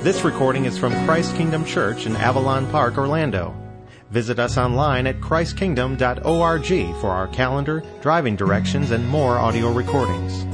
This recording is from Christ Kingdom Church in Avalon Park, Orlando. Visit us online at christkingdom.org for our calendar, driving directions, and more audio recordings.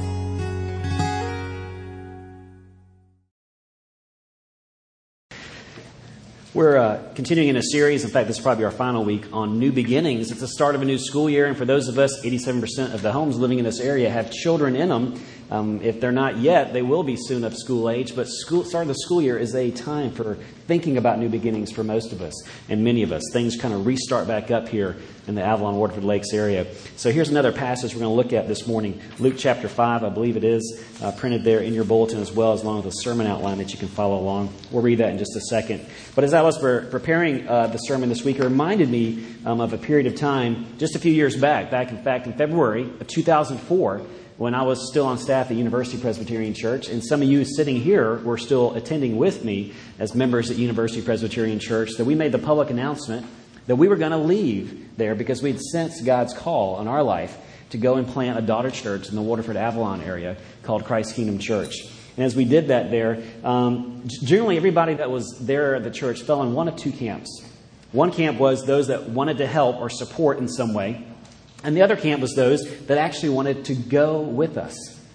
We're continuing in a series. In fact, this is probably our final week on new beginnings. It's the start of a new school year, and for those of us, 87% of the homes living in this area have children in them. If they're not yet, they will be soon of school age. But start of the school year is a time for thinking about new beginnings for most of us and many of us. Things kind of restart back up here in the Avalon, Waterford Lakes area. So here's another passage we're going to look at this morning. Luke chapter 5, I believe it is, printed there in your bulletin as well, as long as the sermon outline that you can follow along. We'll read that in just a second. But as I was preparing the sermon this week, it reminded me of a period of time just a few years back in fact, in February of 2004, when I was still on staff at University Presbyterian Church, and some of you sitting here were still attending with me as members at University Presbyterian Church, that we made the public announcement that we were going to leave there because we'd sensed God's call on our life to go and plant a daughter church in the Waterford Avalon area called Christ Kingdom Church. And as we did that there, generally everybody that was there at the church fell in one of two camps. One camp was those that wanted to help or support in some way, and the other camp was those that actually wanted to go with us.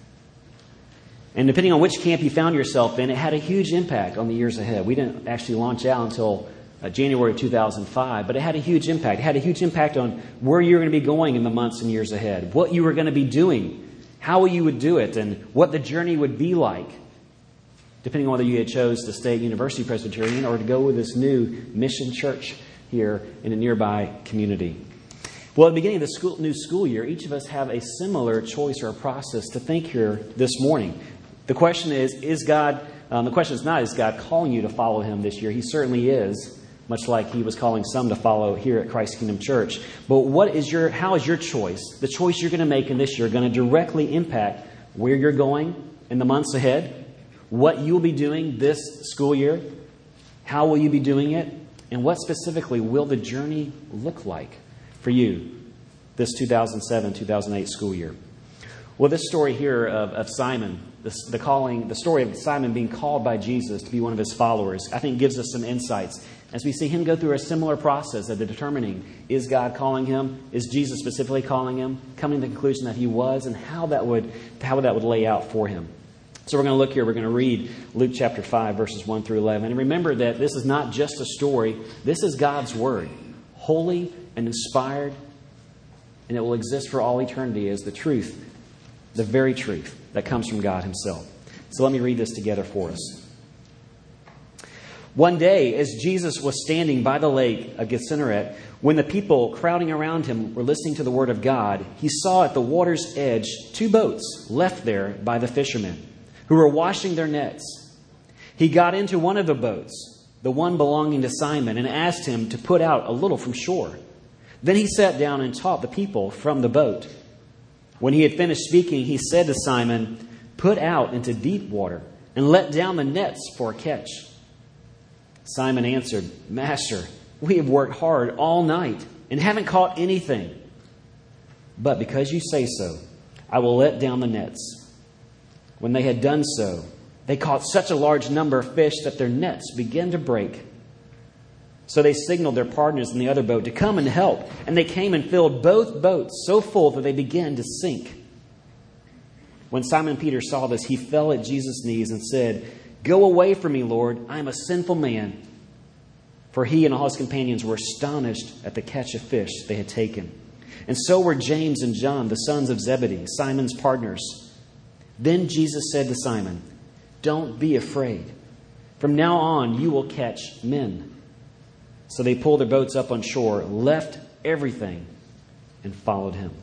And depending on which camp you found yourself in, it had a huge impact on the years ahead. We didn't actually launch out until January of 2005, but it had a huge impact. It had a huge impact on where you were going to be going in the months and years ahead, what you were going to be doing, how you would do it, and what the journey would be like, depending on whether you had chose to stay at University Presbyterian or to go with this new mission church here in a nearby community. Well, at the beginning of the new school year, each of us have a similar choice or a process to think here this morning. The question is God? The question is not, is God calling you to follow Him this year? He certainly is, much like He was calling some to follow here at Christ Kingdom Church. But how is your choice, the choice you're going to make in this year, going to directly impact where you're going in the months ahead, what you'll be doing this school year, how will you be doing it, and what specifically will the journey look like for you this 2007-2008 school year? Well, this story here of Simon, the story of Simon being called by Jesus to be one of His followers, I think gives us some insights as we see him go through a similar process of determining, is God calling him? Is Jesus specifically calling him? Coming to the conclusion that he was, and how that would lay out for him. So we're going to look here. We're going to read Luke chapter 5, verses 1 through 11. And remember that this is not just a story. This is God's Word, holy and inspired, and it will exist for all eternity as the truth, the very truth that comes from God Himself. So let me read this together for us. One day, as Jesus was standing by the lake of Gennesaret, when the people crowding around Him were listening to the Word of God, He saw at the water's edge 2 boats left there by the fishermen, who were washing their nets. He got into one of the boats, the one belonging to Simon, and asked him to put out a little from shore. Then He sat down and taught the people from the boat. When He had finished speaking, He said to Simon, "Put out into deep water and let down the nets for a catch." Simon answered, "Master, we have worked hard all night and haven't caught anything. But because you say so, I will let down the nets." When they had done so, they caught such a large number of fish that their nets began to break. So they signaled their partners in the other boat to come and help, and they came and filled both boats so full that they began to sink. When Simon Peter saw this, he fell at Jesus' knees and said, "Go away from me, Lord, I am a sinful man." For he and all his companions were astonished at the catch of fish they had taken. And so were James and John, the sons of Zebedee, Simon's partners. Then Jesus said to Simon, "Don't be afraid. From now on you will catch men." So they pulled their boats up on shore, left everything, and followed Him.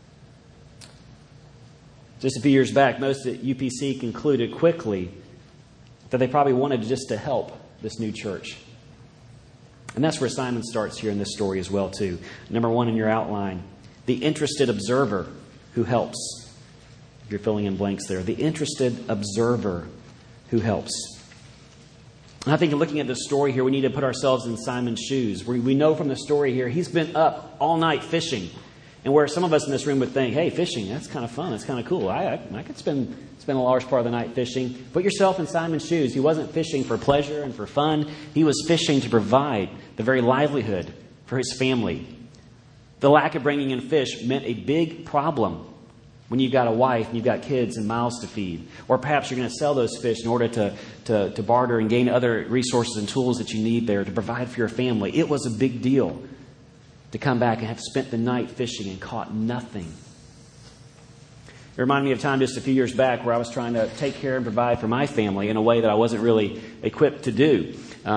Just a few years back, most at UPC concluded quickly that they probably wanted just to help this new church. And that's where Simon starts here in this story as well, too. Number 1 in your outline, the interested observer who helps. If you're filling in blanks there, the interested observer who helps. And I think in looking at this story here, we need to put ourselves in Simon's shoes. We know from the story here, he's been up all night fishing. And where some of us in this room would think, hey, fishing, that's kind of fun. That's kind of cool. I could spend a large part of the night fishing. Put yourself in Simon's shoes. He wasn't fishing for pleasure and for fun. He was fishing to provide the very livelihood for his family. The lack of bringing in fish meant a big problem when you've got a wife and you've got kids and mouths to feed. Or perhaps you're going to sell those fish in order to barter and gain other resources and tools that you need there to provide for your family. It was a big deal to come back and have spent the night fishing and caught nothing. It reminded me of a time just a few years back where I was trying to take care and provide for my family in a way that I wasn't really equipped to do.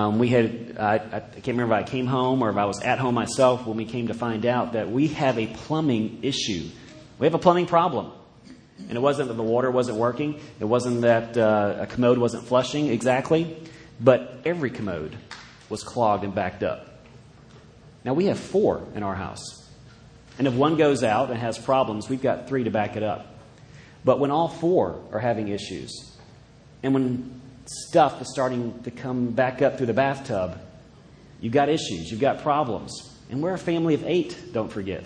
I can't remember if I came home or if I was at home myself when we came to find out that we have a plumbing issue. We have a plumbing problem. And it wasn't that the water wasn't working. It wasn't that a commode wasn't flushing exactly. But every commode was clogged and backed up. Now, we have 4 in our house. And if one goes out and has problems, we've got 3 to back it up. But when all 4 are having issues, and when stuff is starting to come back up through the bathtub, you've got issues, you've got problems. And we're a family of 8, don't forget.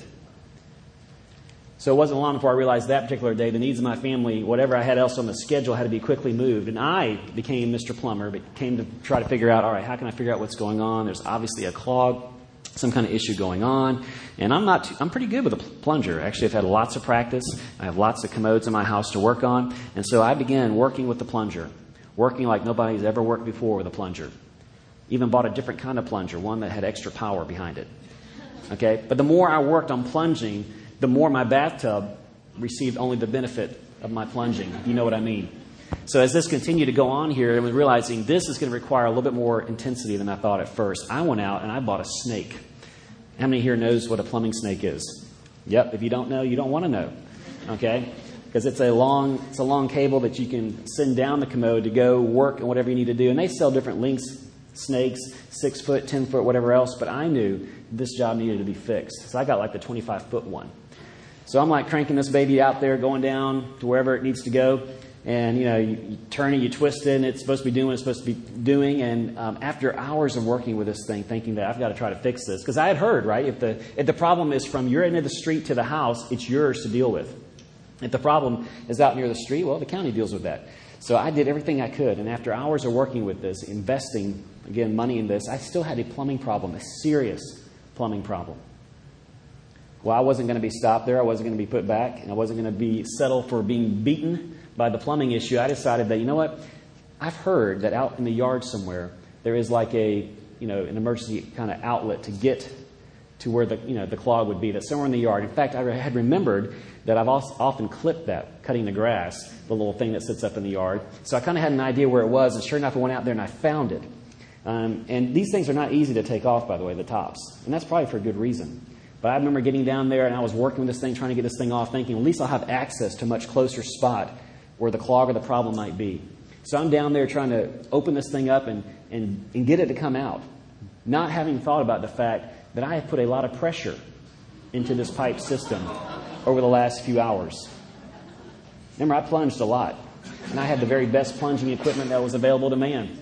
So it wasn't long before I realized that particular day the needs of my family, whatever I had else on the schedule, had to be quickly moved. And I became Mr. Plumber, but came to try to figure out, all right, how can I figure out what's going on? There's obviously a clog, some kind of issue going on. And I'm pretty good with a plunger. Actually, I've had lots of practice. I have lots of commodes in my house to work on. And so I began working with the plunger, working like nobody's ever worked before with a plunger. Even bought a different kind of plunger, one that had extra power behind it. Okay? But the more I worked on plunging, the more my bathtub received only the benefit of my plunging, if you know what I mean. So as this continued to go on here, I was realizing this is going to require a little bit more intensity than I thought at first. I went out and I bought a snake. How many here knows what a plumbing snake is? Yep, if you don't know, you don't want to know. Okay? Because it's a long cable that you can send down the commode to go work on whatever you need to do. And they sell different lengths, snakes, 6 foot, 10 foot, whatever else. But I knew this job needed to be fixed. So I got like the 25-foot one. So I'm like cranking this baby out there, going down to wherever it needs to go. And, you turn it, you twist it, and it's supposed to be doing what it's supposed to be doing. And after hours of working with this thing, thinking that I've got to try to fix this. Because I had heard, right, if the problem is from your end of the street to the house, it's yours to deal with. If the problem is out near the street, well, the county deals with that. So I did everything I could. And after hours of working with this, investing, again, money in this, I still had a plumbing problem, a serious plumbing problem. Well, I wasn't going to be stopped there. I wasn't going to be put back. And I wasn't going to be settled for being beaten by the plumbing issue. I decided that, you know what? I've heard that out in the yard somewhere, there is like an emergency kind of outlet to get to where the clog would be. That's somewhere in the yard. In fact, I had remembered that I've often clipped that, cutting the grass, the little thing that sits up in the yard. So I kind of had an idea where it was. And sure enough, I went out there and I found it. And these things are not easy to take off, by the way, the tops. And that's probably for a good reason. But I remember getting down there and I was working with this thing, trying to get this thing off, thinking at least I'll have access to a much closer spot where the clog or the problem might be. So I'm down there trying to open this thing up and get it to come out, not having thought about the fact that I have put a lot of pressure into this pipe system over the last few hours. Remember, I plunged a lot, and I had the very best plunging equipment that was available to man.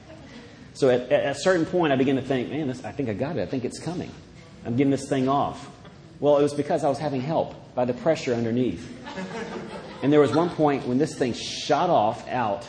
So at a certain point, I began to think, man, I think I got it. I think it's coming. I'm getting this thing off. Well, it was because I was having help by the pressure underneath. And there was one point when this thing shot off out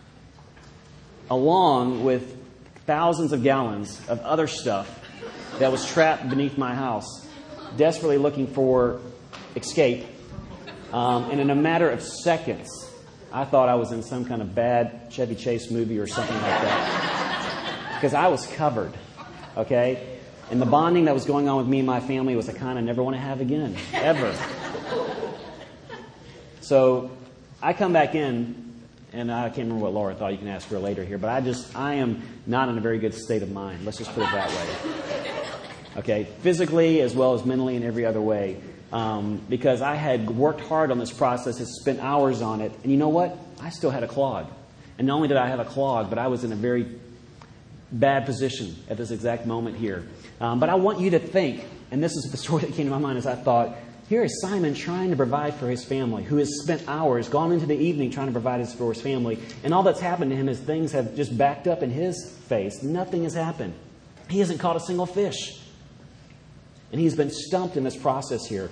along with thousands of gallons of other stuff that was trapped beneath my house, desperately looking for escape. And in a matter of seconds, I thought I was in some kind of bad Chevy Chase movie or something like that. Because I was covered, okay? And the bonding that was going on with me and my family was the kind I never want to have again, ever. So I come back in, and I can't remember what Laura thought. You can ask her later here. But I am not in a very good state of mind. Let's just put it that way. Okay, physically as well as mentally and every other way. Because I had worked hard on this process, had spent hours on it. And you know what? I still had a clog. And not only did I have a clog, but I was in a very bad position at this exact moment here. But I want you to think, and this is the story that came to my mind as I thought, here is Simon trying to provide for his family, who has spent hours, gone into the evening trying to provide for his family. And all that's happened to him is things have just backed up in his face. Nothing has happened. He hasn't caught a single fish. And he's been stumped in this process here.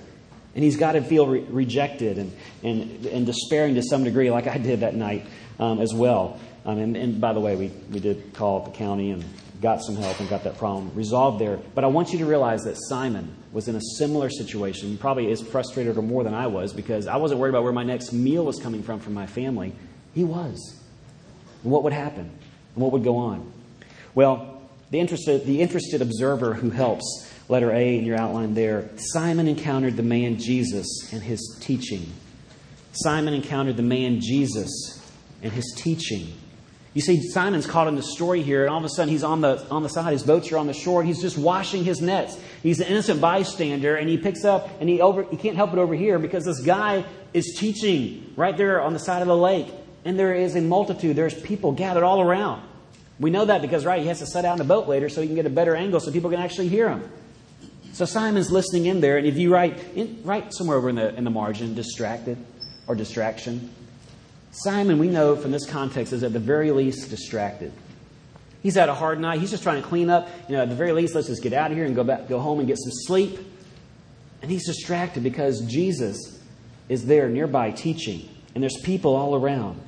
And he's got to feel rejected and despairing to some degree, like I did that night as well. And by the way, we did call the county and got some help and got that problem resolved there. But I want you to realize that Simon was in a similar situation, probably as frustrated or more than I was, because I wasn't worried about where my next meal was coming from my family. He was. And what would happen? And what would go on? Well, the interested observer who helps, letter A in your outline there, Simon encountered the man Jesus and his teaching. Simon encountered the man Jesus and his teaching. You see, Simon's caught in the story here, and all of a sudden he's on the side. His boats are on the shore, and he's just washing his nets. He's an innocent bystander, and he picks up, and he can't help it over here because this guy is teaching right there on the side of the lake. And there is a multitude. There's people gathered all around. We know that because, he has to set out in the boat later so he can get a better angle so people can actually hear him. So Simon's listening in there, and if you write somewhere over in the margin, distracted or distraction. Simon, we know from this context, is at the very least distracted. He's had a hard night. He's just trying to clean up. At the very least, let's just get out of here and go home and get some sleep. And he's distracted because Jesus is there nearby teaching. And there's people all around.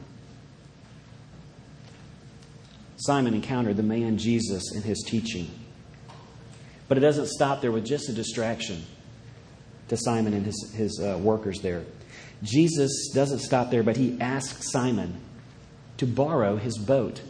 Simon encountered the man Jesus and his teaching. But it doesn't stop there with just a distraction to Simon and his workers there. Jesus doesn't stop there, but he asks Simon to borrow his boat.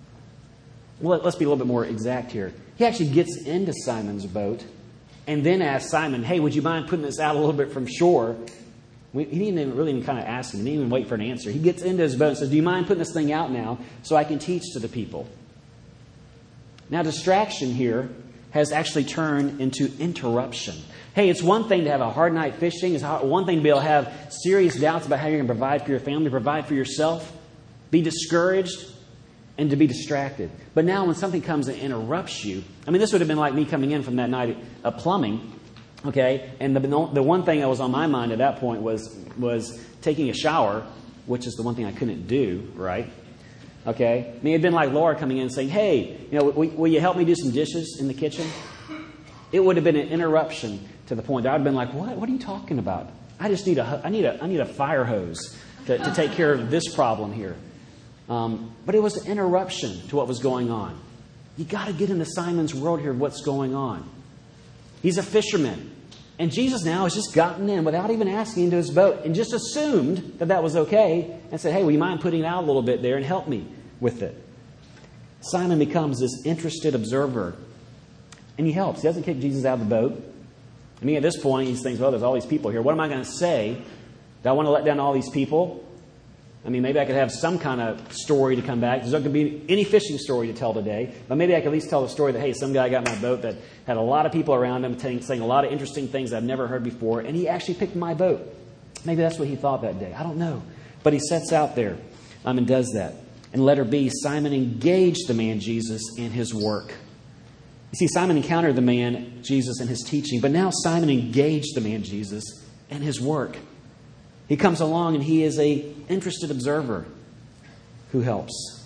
Well, let's be a little bit more exact here. He actually gets into Simon's boat and then asks Simon, hey, would you mind putting this out a little bit from shore? He didn't even really kind of ask him. He didn't even wait for an answer. He gets into his boat and says, do you mind putting this thing out now so I can teach to the people? Now, distraction here has actually turned into interruption. Hey, it's one thing to have a hard night fishing. It's one thing to be able to have serious doubts about how you're going to provide for your family, provide for yourself, be discouraged, and to be distracted. But now when something comes and interrupts you, this would have been like me coming in from that night of plumbing, okay? And the one thing that was on my mind at that point was taking a shower, which is the one thing I couldn't do, right? Okay? It'd been like Laura coming in and saying, hey, will you help me do some dishes in the kitchen? It would have been an interruption to the point that I'd have been like, what are you talking about? I just need a fire hose to take care of this problem here. But it was an interruption to what was going on. You got to get into Simon's world here of what's going on. He's a fisherman. And Jesus now has just gotten in without even asking into his boat and just assumed that was okay and said, hey, will you mind putting it out a little bit there and help me with it? Simon becomes this interested observer. And he helps. He doesn't kick Jesus out of the boat. At this point, he thinks, well, there's all these people here. What am I going to say? Do I want to let down all these people? Maybe I could have some kind of story to come back. There's not going to be any fishing story to tell today. But maybe I could at least tell the story that, hey, some guy got my boat that had a lot of people around him saying a lot of interesting things I've never heard before. And he actually picked my boat. Maybe that's what he thought that day. I don't know. But he sets out there and does that. And letter B, Simon engaged the man Jesus in his work. You see, Simon encountered the man Jesus and his teaching, but now Simon engaged the man Jesus and his work. He comes along and he is an interested observer who helps.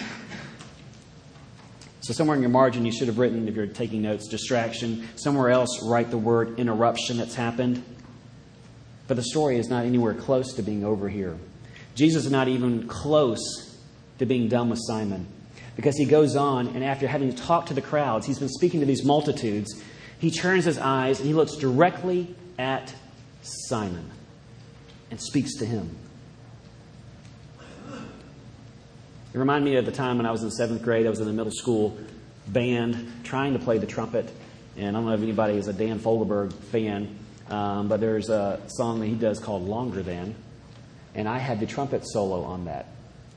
So somewhere in your margin you should have written, if you're taking notes, distraction. Somewhere else write the word interruption that's happened. But the story is not anywhere close to being over here. Jesus is not even close to being done with Simon. Because he goes on, and after having talked to the crowds, he's been speaking to these multitudes, he turns his eyes and he looks directly at Simon and speaks to him. It reminded me of the time when I was in 7th grade. I was in the middle school band trying to play the trumpet. And I don't know if anybody is a Dan Fogelberg fan, but there's a song that he does called Longer Than. And I had the trumpet solo on that.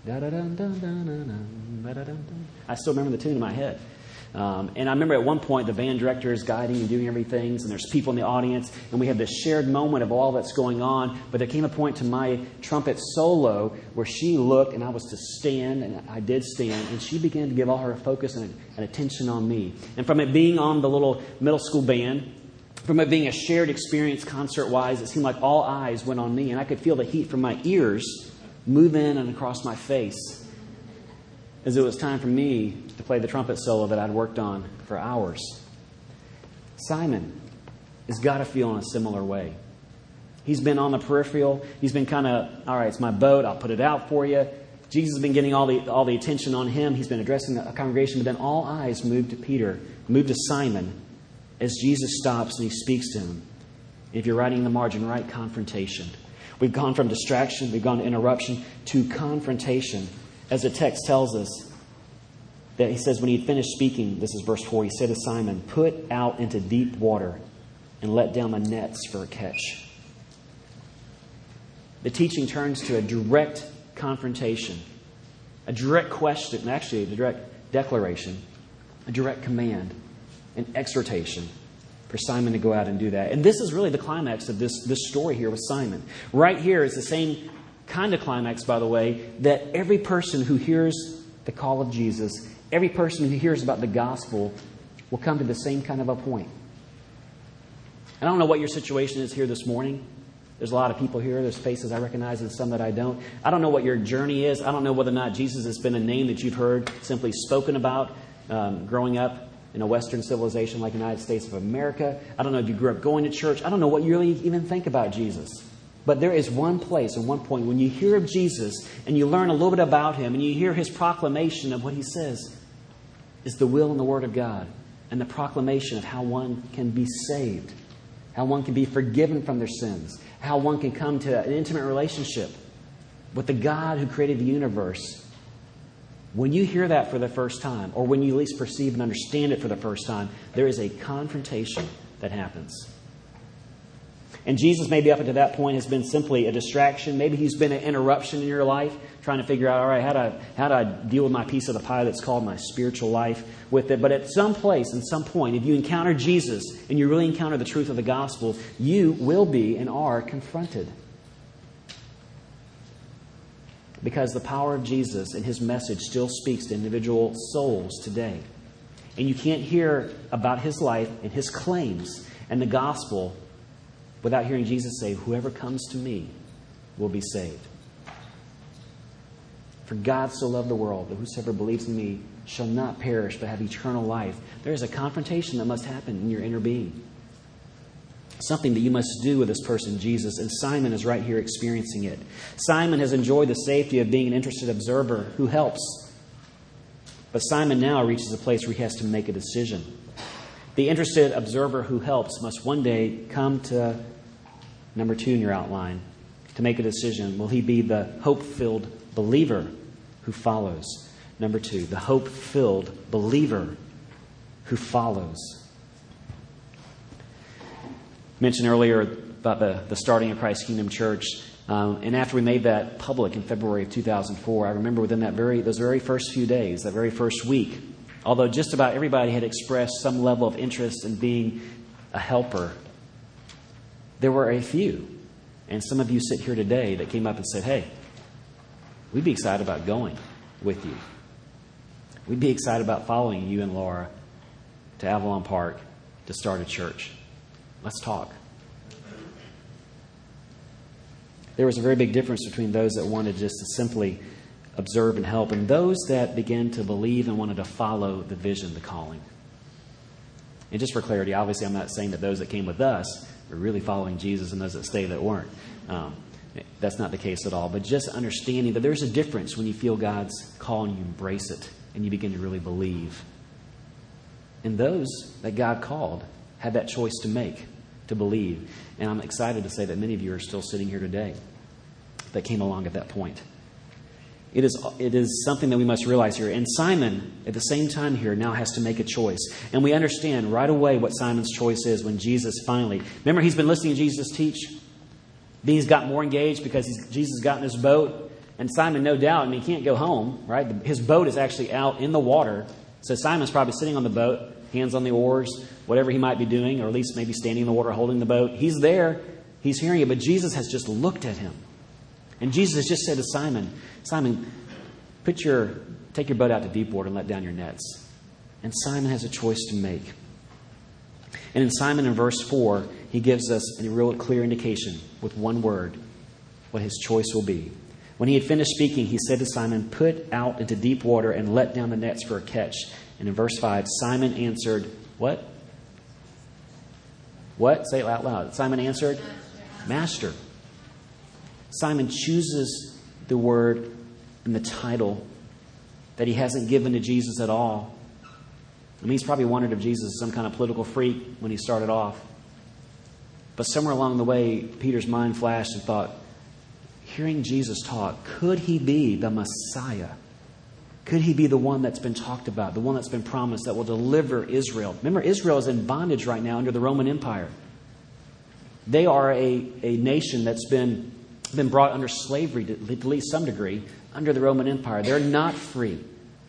I still remember the tune in my head. And I remember at one point the band director is guiding and doing everything, and there's people in the audience, and we have this shared moment of all that's going on. But there came a point to my trumpet solo where she looked, and I was to stand, and I did stand, and she began to give all her focus and attention on me. And from it being on the little middle school band, from it being a shared experience concert-wise, it seemed like all eyes went on me, and I could feel the heat from my ears move in and across my face as it was time for me to play the trumpet solo that I'd worked on for hours. Simon has got to feel in a similar way. He's been on the peripheral. He's been kind of, all right, it's my boat. I'll put it out for you. Jesus has been getting all the attention on him. He's been addressing the congregation. But then all eyes moved to Peter, moved to Simon, as Jesus stops and he speaks to him. If you're writing in the margin, write confrontation. We've gone from distraction, we've gone to interruption, to confrontation. As the text tells us, that he says when he had finished speaking, this is verse 4, he said to Simon, "Put out into deep water and let down the nets for a catch." The teaching turns to a direct confrontation, a direct question, actually a direct declaration, a direct command, an exhortation for Simon to go out and do that. And this is really the climax of this story here with Simon. Right here is the same kind of climax, by the way, that every person who hears the call of Jesus, every person who hears about the gospel will come to the same kind of a point. I don't know what your situation is here this morning. There's a lot of people here. There's faces I recognize and some that I don't. I don't know what your journey is. I don't know whether or not Jesus has been a name that you've heard simply spoken about growing up in a Western civilization like the United States of America. I don't know if you grew up going to church. I don't know what you really even think about Jesus. But there is one place and one point when you hear of Jesus and you learn a little bit about him and you hear his proclamation of what he says is the will and the word of God and the proclamation of how one can be saved, how one can be forgiven from their sins, how one can come to an intimate relationship with the God who created the universe. When you hear that for the first time, or when you at least perceive and understand it for the first time, there is a confrontation that happens. And Jesus, maybe up until that point, has been simply a distraction. Maybe he's been an interruption in your life, trying to figure out, all right, how do I deal with my piece of the pie that's called my spiritual life with it? But at some place, and some point, if you encounter Jesus and you really encounter the truth of the gospel, you will be and are confronted. Because the power of Jesus and his message still speaks to individual souls today. And you can't hear about his life and his claims and the gospel without hearing Jesus say, "Whoever comes to me will be saved. For God so loved the world that whosoever believes in me shall not perish but have eternal life." There is a confrontation that must happen in your inner being. Something that you must do with this person, Jesus. And Simon is right here experiencing it. Simon has enjoyed the safety of being an interested observer who helps. But Simon now reaches a place where he has to make a decision. The interested observer who helps must one day come to number 2 in your outline to make a decision. Will he be the hope-filled believer who follows? Number 2, the hope-filled believer who follows. Mentioned earlier about the starting of Christ Kingdom Church. And after we made that public in February of 2004, I remember within those very first few days, that very first week, although just about everybody had expressed some level of interest in being a helper, there were a few, and some of you sit here today, that came up and said, "Hey, we'd be excited about going with you. We'd be excited about following you and Laura to Avalon Park to start a church. Let's talk." There was a very big difference between those that wanted just to simply observe and help, and those that began to believe and wanted to follow the vision, the calling. And just for clarity, obviously I'm not saying that those that came with us were really following Jesus and those that stayed that weren't. That's not the case at all. But just understanding that there's a difference when you feel God's call and you embrace it and you begin to really believe. And those that God called had that choice to make, to believe. And I'm excited to say that many of you are still sitting here today that came along at that point. It is something that we must realize here. And Simon, at the same time here, now has to make a choice. And we understand right away what Simon's choice is when Jesus finally... Remember, he's been listening to Jesus teach. Then he's got more engaged because Jesus got in his boat. And Simon, no doubt, he can't go home, right? His boat is actually out in the water. So Simon's probably sitting on the boat, hands on the oars, whatever he might be doing, or at least maybe standing in the water holding the boat. He's there. He's hearing it. But Jesus has just looked at him. And Jesus has just said to Simon, "Simon, take your boat out to deep water and let down your nets." And Simon has a choice to make. And in Simon, in verse 4, he gives us a real clear indication with one word what his choice will be. When he had finished speaking, he said to Simon, "Put out into deep water and let down the nets for a catch." And in verse 5, Simon answered, what? What? Say it out loud. Simon answered, Master. Simon chooses the word and the title that he hasn't given to Jesus at all. I mean, he's probably wondered if Jesus is some kind of political freak when he started off. But somewhere along the way, Peter's mind flashed and thought, hearing Jesus talk, could he be the Messiah? Could he be the one that's been talked about, the one that's been promised that will deliver Israel? Remember, Israel is in bondage right now under the Roman Empire. They are a nation that's been brought under slavery to at least some degree under the Roman Empire. They're not free.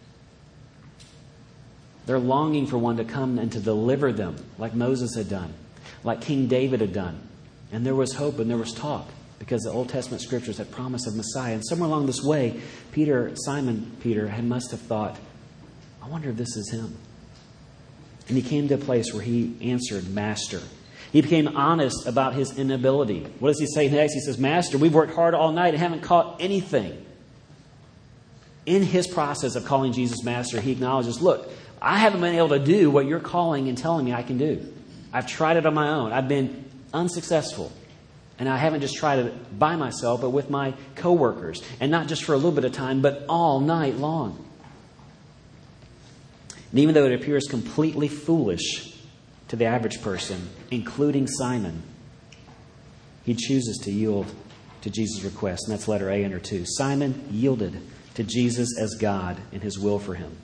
They're longing for one to come and to deliver them like Moses had done, like King David had done. And there was hope and there was talk because the Old Testament scriptures had promise of Messiah. And somewhere along this way, Simon Peter must have thought, I wonder if this is him. And he came to a place where he answered, Master. He became honest about his inability. What does he say next? He says, Master, we've worked hard all night and haven't caught anything. In his process of calling Jesus Master, he acknowledges, look, I haven't been able to do what you're calling and telling me I can do. I've tried it on my own. I've been unsuccessful. And I haven't just tried it by myself, but with my coworkers. And not just for a little bit of time, but all night long. And even though it appears completely foolish to the average person, including Simon, he chooses to yield to Jesus' request. And that's letter A under 2. Simon yielded to Jesus as God in his will for him.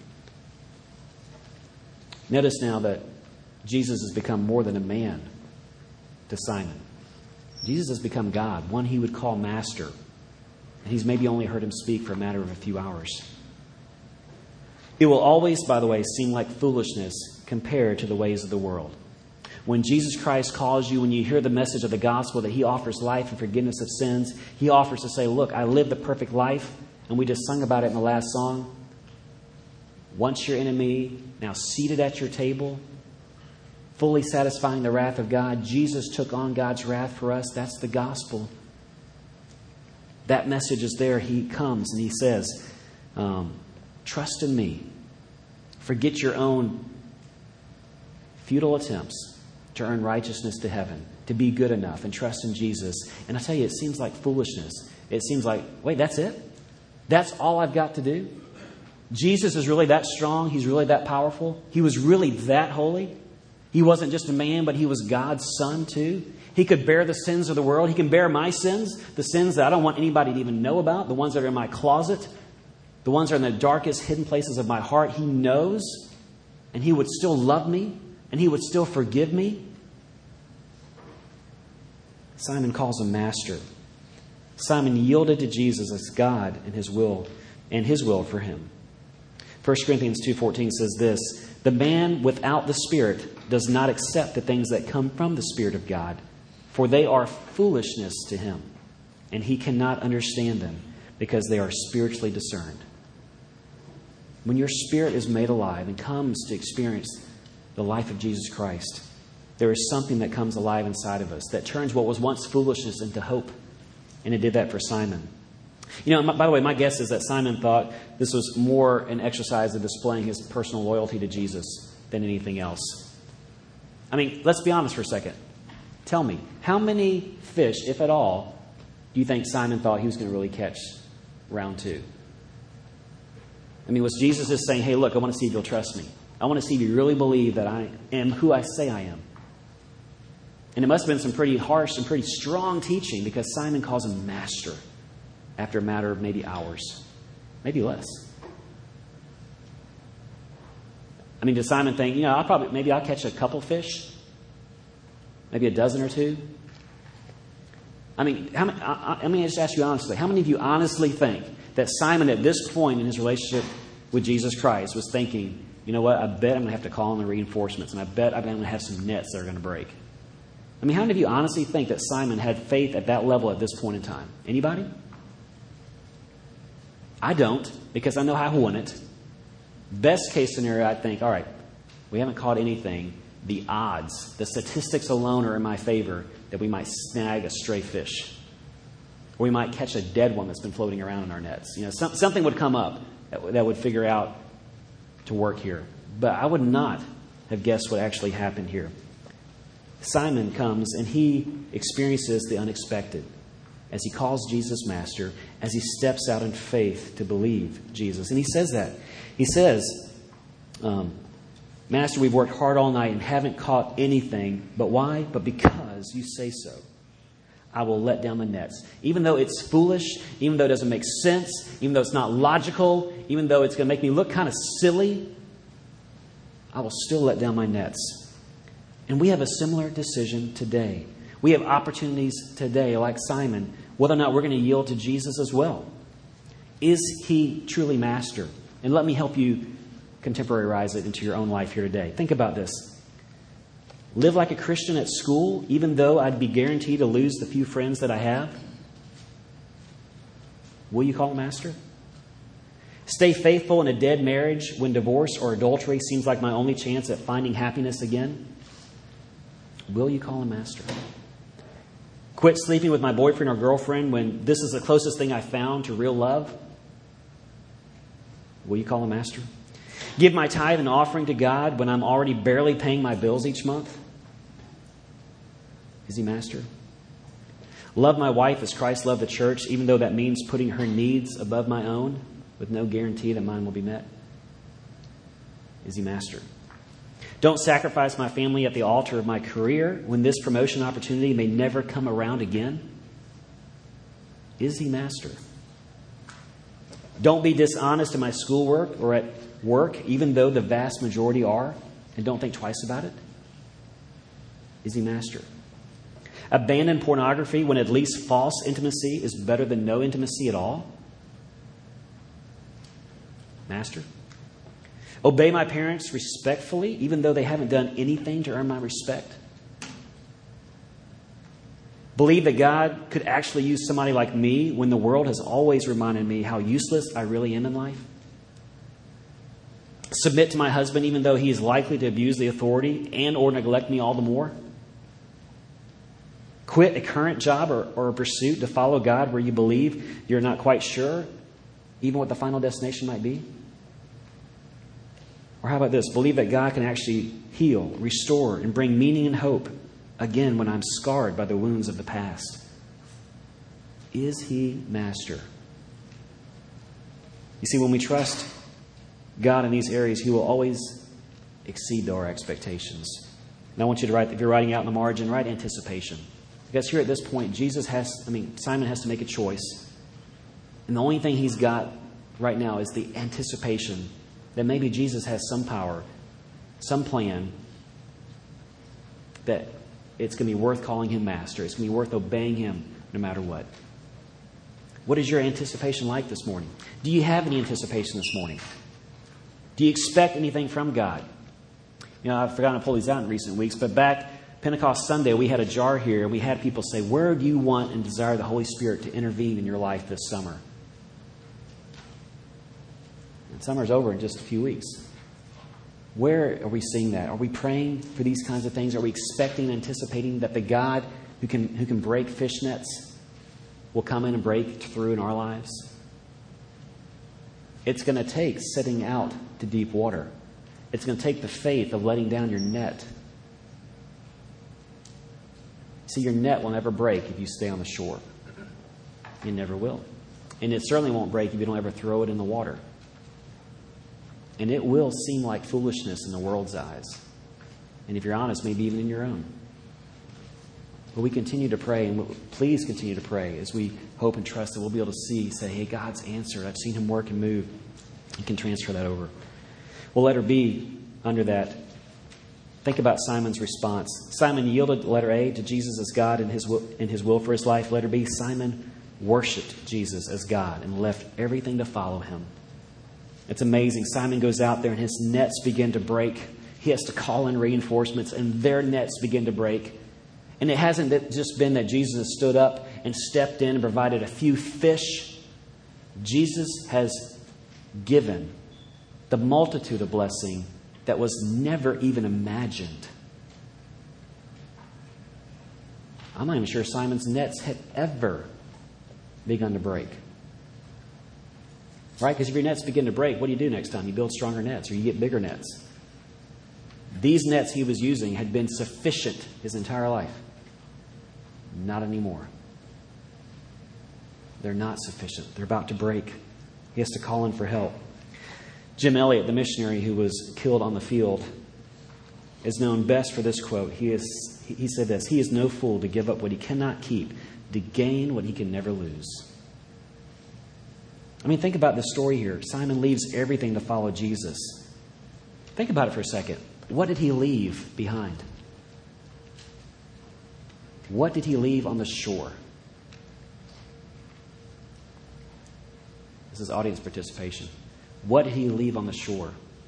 Notice now that Jesus has become more than a man to Simon. Jesus has become God, one he would call Master. And he's maybe only heard him speak for a matter of a few hours. It will always, by the way, seem like foolishness compared to the ways of the world. When Jesus Christ calls you, when you hear the message of the gospel that he offers life and forgiveness of sins, he offers to say, look, I lived the perfect life, and we just sung about it in the last song. Once your enemy, now seated at your table, fully satisfying the wrath of God. Jesus took on God's wrath for us. That's the gospel. That message is there. He comes and he says, trust in me. Forget your own futile attempts to earn righteousness to heaven, to be good enough, and trust in Jesus. And I tell you, it seems like foolishness. It seems like, wait, that's it? That's all I've got to do? Jesus is really that strong? He's really that powerful? He was really that holy? He wasn't just a man, but he was God's son too? He could bear the sins of the world. He can bear my sins, the sins that I don't want anybody to even know about, the ones that are in my closet, the ones that are in the darkest hidden places of my heart. He knows, and he would still love me, and he would still forgive me. Simon calls him Master. Simon yielded to Jesus as God and his will for him. 1 Corinthians 2:14 says this, the man without the Spirit does not accept the things that come from the Spirit of God, for they are foolishness to him, and he cannot understand them because they are spiritually discerned. When your spirit is made alive and comes to experience the life of Jesus Christ, there is something that comes alive inside of us that turns what was once foolishness into hope. And it did that for Simon. You know, by the way, my guess is that Simon thought this was more an exercise of displaying his personal loyalty to Jesus than anything else. I mean, let's be honest for a second. Tell me, how many fish, if at all, do you think Simon thought he was going to really catch round 2? I mean, was Jesus just saying, hey, look, I want to see if you'll trust me. I want to see if you really believe that I am who I say I am. And it must have been some pretty harsh and pretty strong teaching because Simon calls him Master after a matter of maybe hours, maybe less. I mean, did Simon think, maybe I'll catch a couple fish, maybe a dozen or two? I mean, let me just ask you honestly, how many of you honestly think that Simon at this point in his relationship with Jesus Christ was thinking, you know what, I bet I'm going to have to call in the reinforcements, and I bet I'm going to have some nets that are going to break? I mean, how many of you honestly think that Simon had faith at that level at this point in time? Anybody? I don't, because I know I wouldn't. Best case scenario, I think, all right, we haven't caught anything. The odds, the statistics alone are in my favor that we might snag a stray fish. Or we might catch a dead one that's been floating around in our nets. Something would come up that would figure out to work here. But I would not have guessed what actually happened here. Simon comes and he experiences the unexpected as he calls Jesus Master, as he steps out in faith to believe Jesus. And he says that. He says, Master, we've worked hard all night and haven't caught anything. But why? But because you say so. I will let down the nets. Even though it's foolish, even though it doesn't make sense, even though it's not logical, even though it's going to make me look kind of silly, I will still let down my nets. And we have a similar decision today. We have opportunities today, like Simon, whether or not we're going to yield to Jesus as well. Is he truly Master? And let me help you contemporize it into your own life here today. Think about this. Live like a Christian at school, even though I'd be guaranteed to lose the few friends that I have. Will you call him Master? Stay faithful in a dead marriage when divorce or adultery seems like my only chance at finding happiness again. Will you call him Master? Quit sleeping with my boyfriend or girlfriend when this is the closest thing I found to real love. Will you call him Master? Give my tithe and offering to God when I'm already barely paying my bills each month. Is he Master? Love my wife as Christ loved the church, even though that means putting her needs above my own, with no guarantee that mine will be met. Is he Master? Don't sacrifice my family at the altar of my career when this promotion opportunity may never come around again. Is he Master? Don't be dishonest in my schoolwork or at work, even though the vast majority are, and don't think twice about it. Is he Master? Abandon pornography when at least false intimacy is better than no intimacy at all. Master? Obey my parents respectfully, even though they haven't done anything to earn my respect. Believe that God could actually use somebody like me when the world has always reminded me how useless I really am in life. Submit to my husband even though he is likely to abuse the authority and or neglect me all the more. Quit a current job or a pursuit to follow God where you believe you're not quite sure even what the final destination might be. Or how about this? Believe that God can actually heal, restore, and bring meaning and hope again when I'm scarred by the wounds of the past. Is he Master? You see, when we trust God in these areas, he will always exceed our expectations. And I want you to write, if you're writing out in the margin, write anticipation. Because here at this point, Simon has to make a choice. And the only thing he's got right now is the anticipation that maybe Jesus has some power, some plan, that it's going to be worth calling him Master. It's going to be worth obeying him no matter what. What is your anticipation like this morning? Do you have any anticipation this morning? Do you expect anything from God? You know, I've forgotten to pull these out in recent weeks, but back Pentecost Sunday, we had a jar here, and we had people say, where do you want and desire the Holy Spirit to intervene in your life this summer? And summer's over in just a few weeks. Where are we seeing that? Are we praying for these kinds of things? Are we expecting and anticipating that the God who can break fishnets will come in and break through in our lives? It's going to take setting out to deep water. It's going to take the faith of letting down your net. See, your net will never break if you stay on the shore. It never will. And it certainly won't break if you don't ever throw it in the water. And it will seem like foolishness in the world's eyes. And if you're honest, maybe even in your own. But we continue to pray, and please continue to pray as we hope and trust that we'll be able to say, hey, God's answered. I've seen him work and move. You can transfer that over. Well, letter B, under that, think about Simon's response. Simon yielded, letter A, to Jesus as God in his will for his life. Letter B, Simon worshipped Jesus as God and left everything to follow him. It's amazing. Simon goes out there and his nets begin to break. He has to call in reinforcements and their nets begin to break. And it hasn't just been that Jesus has stood up and stepped in and provided a few fish. Jesus has given the multitude of blessing that was never even imagined. I'm not even sure Simon's nets had ever begun to break. Right? Because if your nets begin to break, what do you do next time? You build stronger nets or you get bigger nets. These nets he was using had been sufficient his entire life. Not anymore. They're not sufficient. They're about to break. He has to call in for help. Jim Elliot, the missionary who was killed on the field, is known best for this quote. He said this: "He is no fool to give up what he cannot keep, to gain what he can never lose." I mean, think about this story here. Simon leaves everything to follow Jesus. Think about it for a second. What did he leave behind? What did he leave on the shore? This is audience participation. What did he leave on the shore?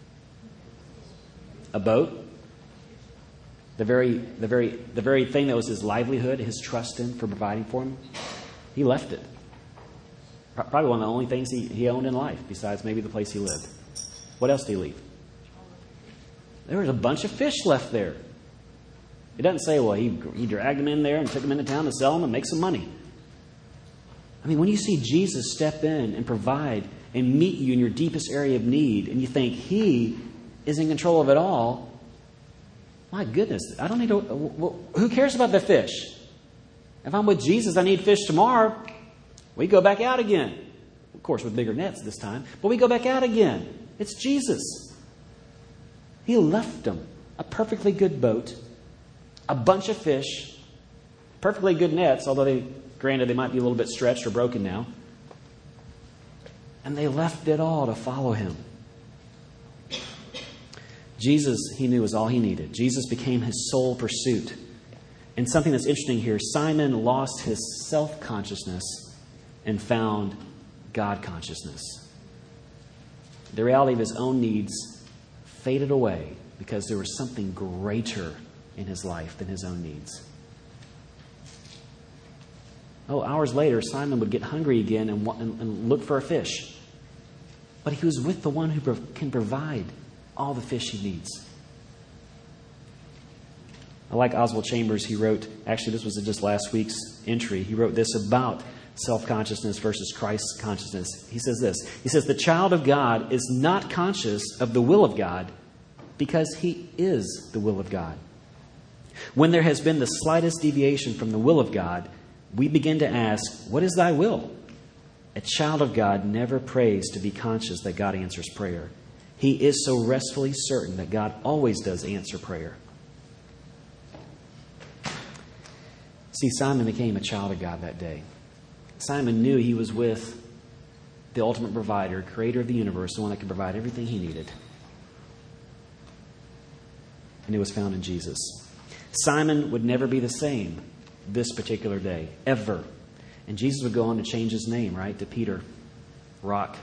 A boat? The very thing that was his livelihood, his trust in for providing for him? He left it. Probably one of the only things he owned in life, besides maybe the place he lived. What else did he leave? There was a bunch of fish left there. It doesn't say, well, he dragged them in there and took them into town to sell them and make some money. I mean, when you see Jesus step in and provide and meet you in your deepest area of need, and you think he is in control of it all, my goodness, I don't need to... Who cares about the fish? If I'm with Jesus, I need fish tomorrow. We go back out again. Of course, with bigger nets this time. But we go back out again. It's Jesus. He left them a perfectly good boat, a bunch of fish, perfectly good nets, although granted they might be a little bit stretched or broken now. And they left it all to follow him. Jesus, he knew, was all he needed. Jesus became his sole pursuit. And something that's interesting here, Simon lost his self-consciousness and found God consciousness. The reality of his own needs faded away because there was something greater in his life than his own needs. Hours later, Simon would get hungry again and look for a fish. But he was with the one who can provide all the fish he needs. I like Oswald Chambers. He wrote, actually this was just last week's entry, he wrote this about self-consciousness versus Christ consciousness. He says this. He says, the child of God is not conscious of the will of God because he is the will of God. When there has been the slightest deviation from the will of God, we begin to ask, what is thy will? A child of God never prays to be conscious that God answers prayer. He is so restfully certain that God always does answer prayer. See, Simon became a child of God that day. Simon knew he was with the ultimate provider, creator of the universe, the one that could provide everything he needed. And it was found in Jesus. Simon would never be the same this particular day, ever. And Jesus would go on to change his name, right, to Peter, Rock.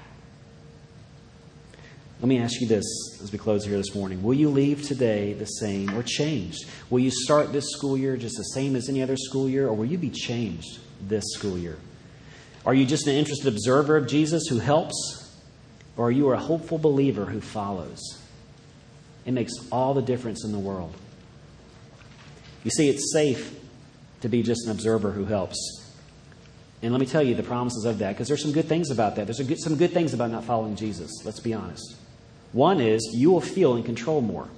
Let me ask you this as we close here this morning. Will you leave today the same or changed? Will you start this school year just the same as any other school year, or will you be changed this school year? Are you just an interested observer of Jesus who helps, or are you a hopeful believer who follows? It makes all the difference in the world. You see, it's safe to be just an observer who helps. And let me tell you the promises of that, because there's some good things about that. There's some good things about not following Jesus. Let's be honest. One is you will feel in control more.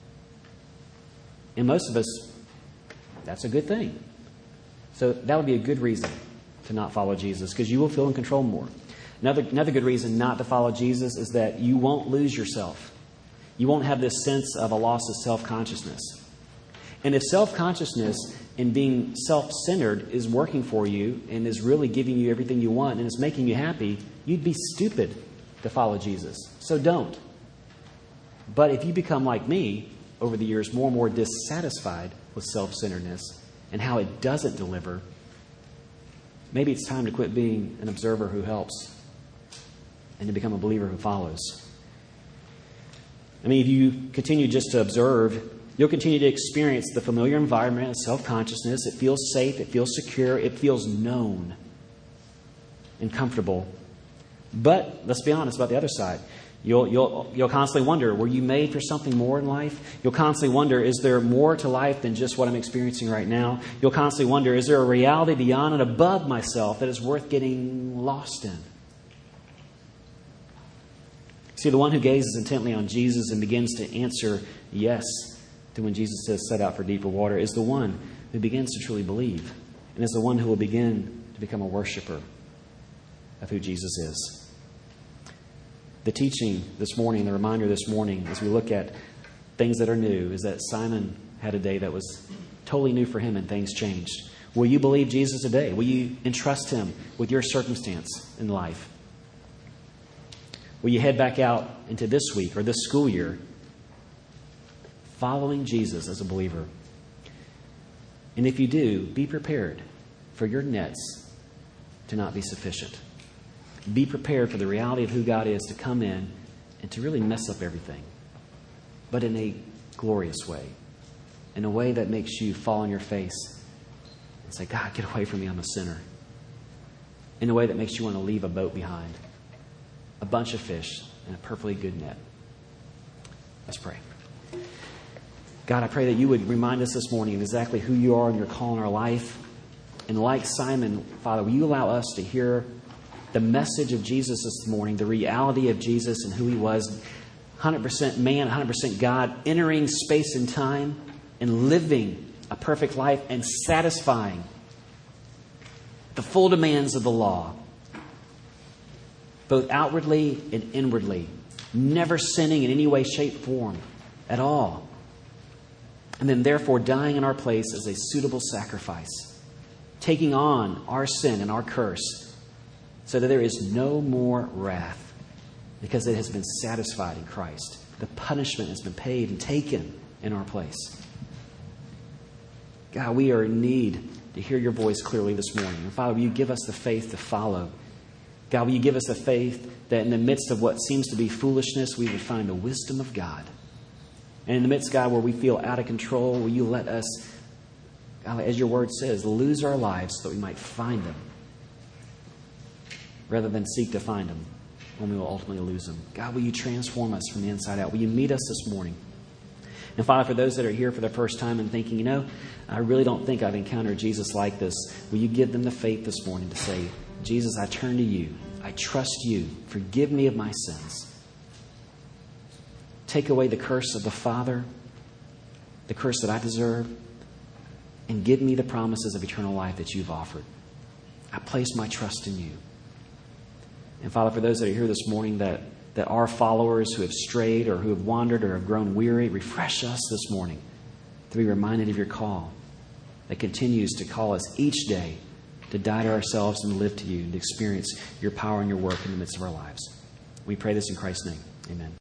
And most of us, that's a good thing. So that would be a good reason to not follow Jesus, because you will feel in control more. Another good reason not to follow Jesus is that you won't lose yourself. You won't have this sense of a loss of self-consciousness. And if self-consciousness and being self-centered is working for you and is really giving you everything you want and is making you happy, you'd be stupid to follow Jesus. So don't. But if you become like me over the years, more and more dissatisfied with self-centeredness and how it doesn't deliver, maybe it's time to quit being an observer who helps and to become a believer who follows. I mean, if you continue just to observe, you'll continue to experience the familiar environment of self-consciousness. It feels safe. It feels secure. It feels known and comfortable. But let's be honest about the other side. You'll constantly wonder, were you made for something more in life? You'll constantly wonder, is there more to life than just what I'm experiencing right now? You'll constantly wonder, is there a reality beyond and above myself that is worth getting lost in? See, the one who gazes intently on Jesus and begins to answer yes to when Jesus says, set out for deeper water, is the one who begins to truly believe, and is the one who will begin to become a worshiper of who Jesus is. The teaching this morning, the reminder this morning, as we look at things that are new, is that Simon had a day that was totally new for him and things changed. Will you believe Jesus today? Will you entrust him with your circumstance in life? Will you head back out into this week or this school year following Jesus as a believer? And if you do, be prepared for your nets to not be sufficient. Be prepared for the reality of who God is to come in and to really mess up everything, but in a glorious way, in a way that makes you fall on your face and say, God, get away from me, I'm a sinner. In a way that makes you want to leave a boat behind, a bunch of fish, and a perfectly good net. Let's pray. God, I pray that you would remind us this morning of exactly who you are and your call in our life. And like Simon, Father, will you allow us to hear the message of Jesus this morning, the reality of Jesus and who he was, 100% man, 100% God, entering space and time and living a perfect life and satisfying the full demands of the law, both outwardly and inwardly, never sinning in any way, shape, form at all. And then therefore dying in our place as a suitable sacrifice, taking on our sin and our curse so that there is no more wrath because it has been satisfied in Christ. The punishment has been paid and taken in our place. God, we are in need to hear your voice clearly this morning. And Father, will you give us the faith to follow? God, will you give us the faith that in the midst of what seems to be foolishness, we would find the wisdom of God. And in the midst, God, where we feel out of control, will you let us, God, as your word says, lose our lives so that we might find them, rather than seek to find them when we will ultimately lose them. God, will you transform us from the inside out? Will you meet us this morning? And Father, for those that are here for the first time and thinking, I really don't think I've encountered Jesus like this, will you give them the faith this morning to say, Jesus, I turn to you. I trust you. Forgive me of my sins. Take away the curse of the Father, the curse that I deserve, and give me the promises of eternal life that you've offered. I place my trust in you. And Father, for those that are here this morning that are followers who have strayed or who have wandered or have grown weary, refresh us this morning to be reminded of your call that continues to call us each day to die to ourselves and live to you and to experience your power and your work in the midst of our lives. We pray this in Christ's name. Amen.